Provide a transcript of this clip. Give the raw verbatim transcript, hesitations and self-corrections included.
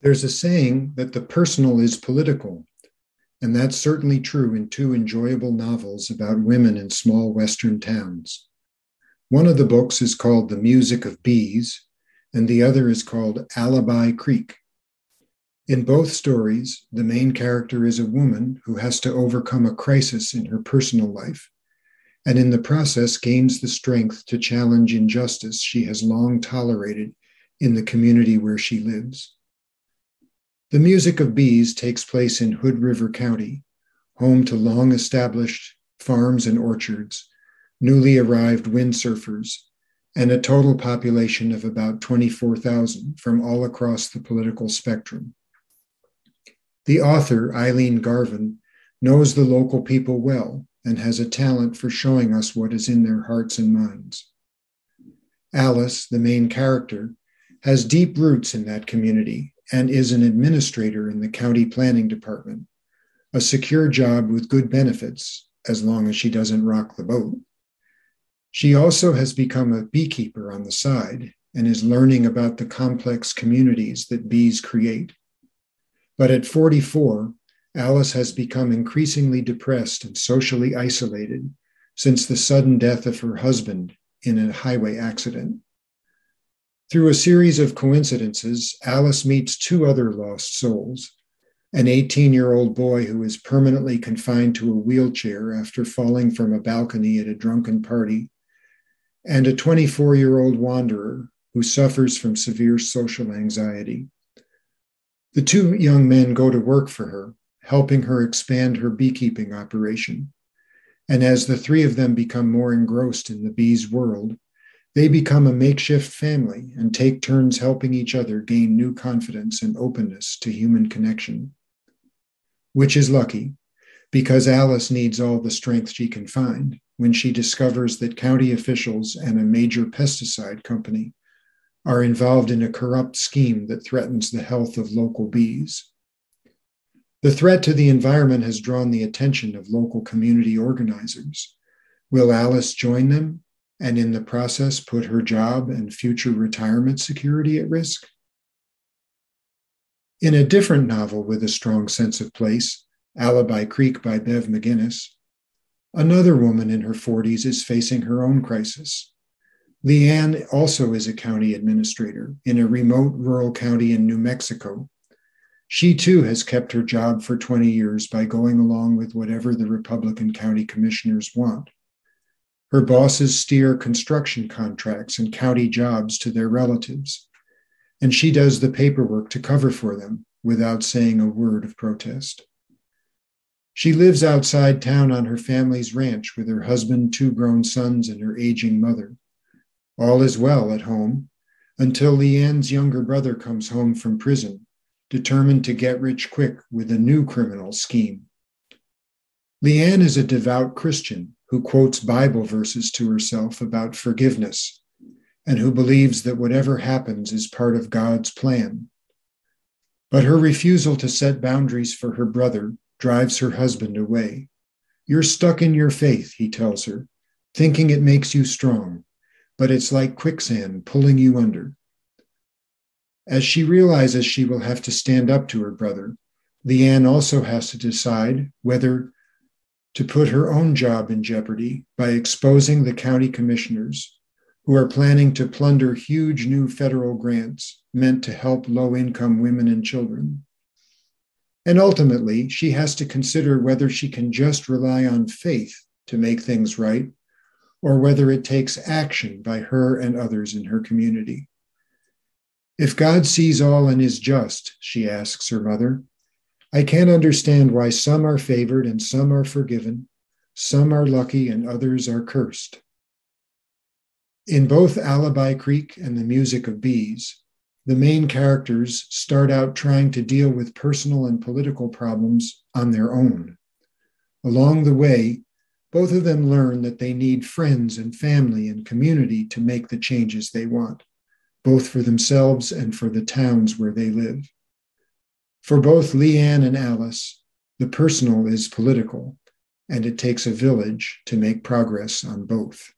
There's a saying that the personal is political, and that's certainly true in two enjoyable novels about women in small Western towns. One of the books is called The Music of Bees, and the other is called Alibi Creek. In both stories, the main character is a woman who has to overcome a crisis in her personal life, and in the process gains the strength to challenge injustice she has long tolerated in the community where she lives. The Music of Bees takes place in Hood River County, home to long-established farms and orchards, newly arrived windsurfers, and a total population of about twenty-four thousand from all across the political spectrum. The author, Eileen Garvin, knows the local people well and has a talent for showing us what is in their hearts and minds. Alice, the main character, has deep roots in that community and is an administrator in the county planning department, a secure job with good benefits, as long as she doesn't rock the boat. She also has become a beekeeper on the side and is learning about the complex communities that bees create. But at forty-four, Alice has become increasingly depressed and socially isolated since the sudden death of her husband in a highway accident. Through a series of coincidences, Alice meets two other lost souls, an eighteen-year-old boy who is permanently confined to a wheelchair after falling from a balcony at a drunken party, and a twenty-four-year-old wanderer who suffers from severe social anxiety. The two young men go to work for her, helping her expand her beekeeping operation. And as the three of them become more engrossed in the bees' world, they become a makeshift family and take turns helping each other gain new confidence and openness to human connection. Which is lucky, because Alice needs all the strength she can find when she discovers that county officials and a major pesticide company are involved in a corrupt scheme that threatens the health of local bees. The threat to the environment has drawn the attention of local community organizers. Will Alice join them and in the process put her job and future retirement security at risk? In a different novel with a strong sense of place, Alibi Creek by Bev McGinnis, another woman in her forties is facing her own crisis. Leanne also is a county administrator in a remote rural county in New Mexico. She too has kept her job for twenty years by going along with whatever the Republican county commissioners want. Her bosses steer construction contracts and county jobs to their relatives, and she does the paperwork to cover for them without saying a word of protest. She lives outside town on her family's ranch with her husband, two grown sons, and her aging mother. All is well at home until Leanne's younger brother comes home from prison, determined to get rich quick with a new criminal scheme. Leanne is a devout Christian who quotes Bible verses to herself about forgiveness and who believes that whatever happens is part of God's plan. But her refusal to set boundaries for her brother drives her husband away. "You're stuck in your faith," he tells her, "thinking it makes you strong, but it's like quicksand pulling you under." As she realizes she will have to stand up to her brother, Leanne also has to decide whether to put her own job in jeopardy by exposing the county commissioners who are planning to plunder huge new federal grants meant to help low-income women and children. And ultimately, she has to consider whether she can just rely on faith to make things right, or whether it takes action by her and others in her community. "If God sees all and is just," she asks her mother, "I can't understand why some are favored and some are forgiven, some are lucky and others are cursed." In both Alibi Creek and The Music of Bees, the main characters start out trying to deal with personal and political problems on their own. Along the way, both of them learn that they need friends and family and community to make the changes they want, both for themselves and for the towns where they live. For both Leanne and Alice, the personal is political, and it takes a village to make progress on both.